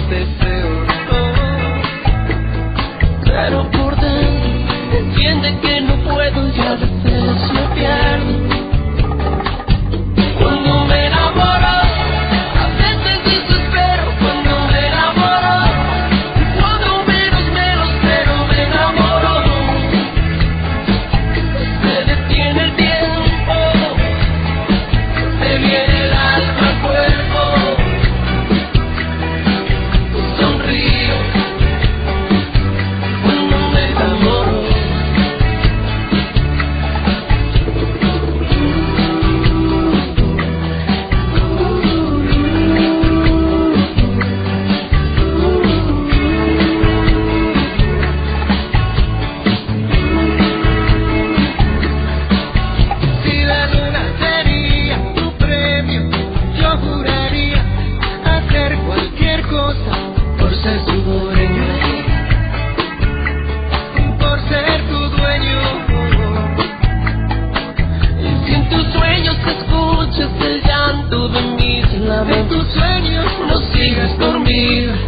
deseos. Pero por dentro entiende que no puedo y a veces me pierdo. Cuando me enamoro, a veces desespero. Cuando me enamoro, cuando menos, pero me enamoro. Se detiene el tiempo, se viene el alma al cuerpo. Sonrío cuando me enamoro. Si la luna sería tu premio, yo juraría hacer cualquier cosa por ser su dueño, por ser tu dueño. Y si en tus sueños escuchas el llanto de mis lamentos, en tus sueños no sigas dormida.